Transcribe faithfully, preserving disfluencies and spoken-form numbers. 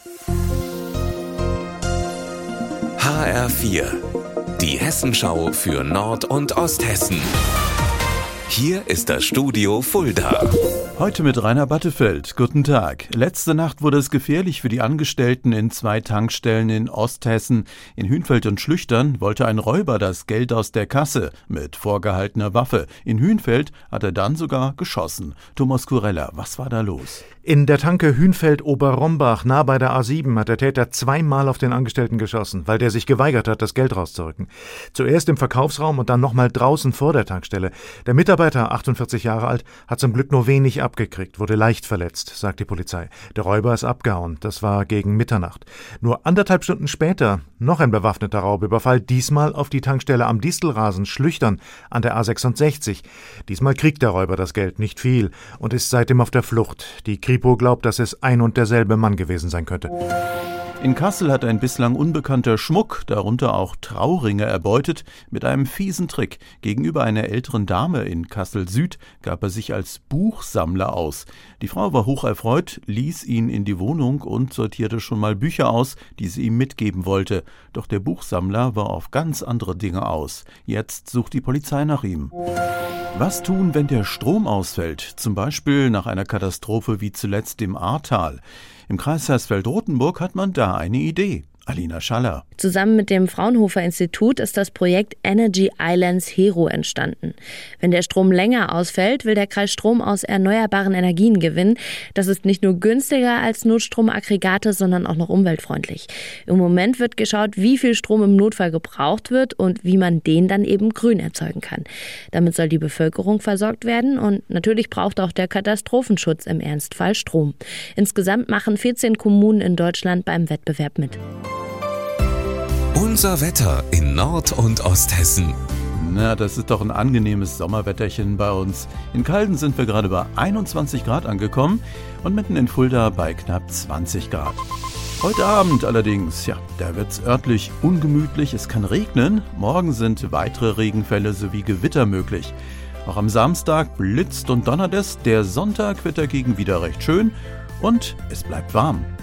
H R vier, die Hessenschau für Nord- und Osthessen. Hier ist das Studio Fulda. Heute mit Rainer Battefeld. Guten Tag. Letzte Nacht wurde es gefährlich für die Angestellten in zwei Tankstellen in Osthessen. In Hünfeld und Schlüchtern wollte ein Räuber das Geld aus der Kasse mit vorgehaltener Waffe. In Hünfeld hat er dann sogar geschossen. Thomas Kurella, was war da los? In der Tanke Hünfeld-Oberrombach, nah bei der A sieben, hat der Täter zweimal auf den Angestellten geschossen, weil der sich geweigert hat, das Geld rauszurücken. Zuerst im Verkaufsraum und dann nochmal draußen vor der Tankstelle. Der Mitarbeiter, achtundvierzig Jahre alt, hat zum Glück nur wenig abgekriegt, wurde leicht verletzt, sagt die Polizei. Der Räuber ist abgehauen, das war gegen Mitternacht. Nur anderthalb Stunden später noch ein bewaffneter Raubüberfall, diesmal auf die Tankstelle am Distelrasen Schlüchtern an der A sechsundsechzig. Diesmal kriegt der Räuber das Geld, nicht viel, und ist seitdem auf der Flucht. Die Kripo glaubt, dass es ein und derselbe Mann gewesen sein könnte. In Kassel hat ein bislang unbekannter Schmuck, darunter auch Trauringe, erbeutet, mit einem fiesen Trick. Gegenüber einer älteren Dame in Kassel-Süd gab er sich als Buchsammler aus. Die Frau war hocherfreut, ließ ihn in die Wohnung und sortierte schon mal Bücher aus, die sie ihm mitgeben wollte. Doch der Buchsammler war auf ganz andere Dinge aus. Jetzt sucht die Polizei nach ihm. Was tun, wenn der Strom ausfällt? Zum Beispiel nach einer Katastrophe wie zuletzt im Ahrtal. Im Kreis Hersfeld-Rotenburg hat man da eine Idee. Alina Schaller. Zusammen mit dem Fraunhofer Institut ist das Projekt Energy Islands Hero entstanden. Wenn der Strom länger ausfällt, will der Kreis Strom aus erneuerbaren Energien gewinnen. Das ist nicht nur günstiger als Notstromaggregate, sondern auch noch umweltfreundlich. Im Moment wird geschaut, wie viel Strom im Notfall gebraucht wird und wie man den dann eben grün erzeugen kann. Damit soll die Bevölkerung versorgt werden und natürlich braucht auch der Katastrophenschutz im Ernstfall Strom. Insgesamt machen vierzehn Kommunen in Deutschland beim Wettbewerb mit. Unser Wetter in Nord- und Osthessen. Na, das ist doch ein angenehmes Sommerwetterchen bei uns. In Calden sind wir gerade bei einundzwanzig Grad angekommen und mitten in Fulda bei knapp zwanzig Grad. Heute Abend allerdings, ja, da wird's örtlich ungemütlich, es kann regnen. Morgen sind weitere Regenfälle sowie Gewitter möglich. Auch am Samstag blitzt und donnert es. Der Sonntag wird dagegen wieder recht schön und es bleibt warm.